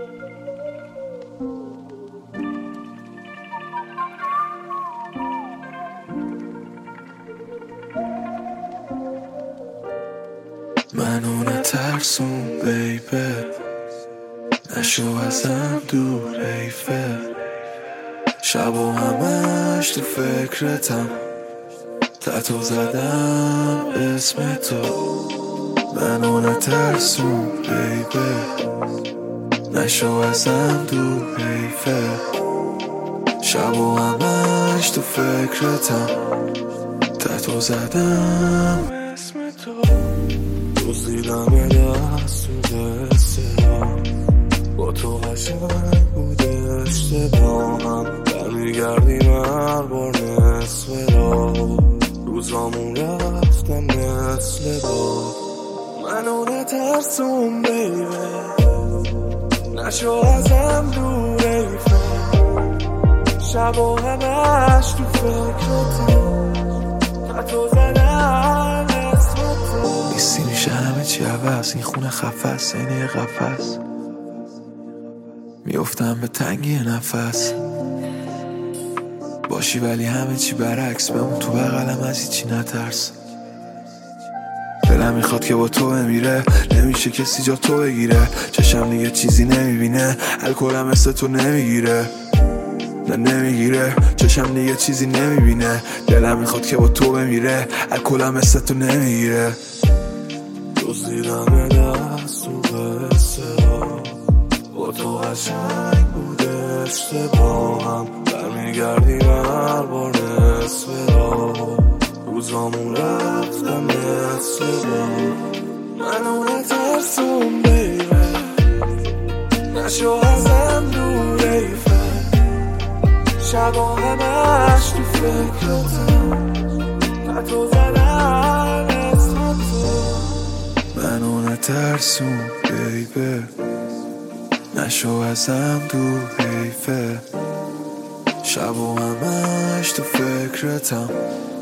منو نترسون بیبه، نشو ازم دور حیفه، شب و همش تو فکرتم، تتو زدم اسم تو. منو نترسون بیبه، نشو ازم دور حیفه، شب و همش تو فکرتم، تتو زدم اسم تو. دزدیدم دست تو دستم، با تو قشنگ بوده اشتباهم، برمیگردیم هر بار نصف راه، روزامون رفتم مثل باد. منو نترسون بیبه، نشو ازم دور حیفه، شب و همش تو فکرتم، تتو زدم اسم تو. نیستی میشه همه چی عوض، این خونه خفص اینه یه قفص، میافتم به تنگی نفس، باشی ولی همه چی برعکس، بمون تو بغلم از هیچی نترس. دلم میخواد که با تو بمیره، نمیشه کسی جا تو بگیره، چشم دیگه چیزی نمیبینه، الکلم مثل تو نمیگیره، نه نمیگیره، چشم دیگه چیزی نمیبینه، دلم میخواد که با تو بمیره، الکلم مثل تو نمیگیره. دزدیدم دست تو قصه ها، با تو قشنگ بوده اشتباهم، برمیگردیم هر بار نصف راه، روزامون رفتم مثل باد. منو نترسون بیبه، نشو ازم دور حیفه، شب و همش تو فکرتم، تتو زدم اسم تو. منو نترسون بیبه، نشو ازم دور حیفه، شب و همش تو فکرتم،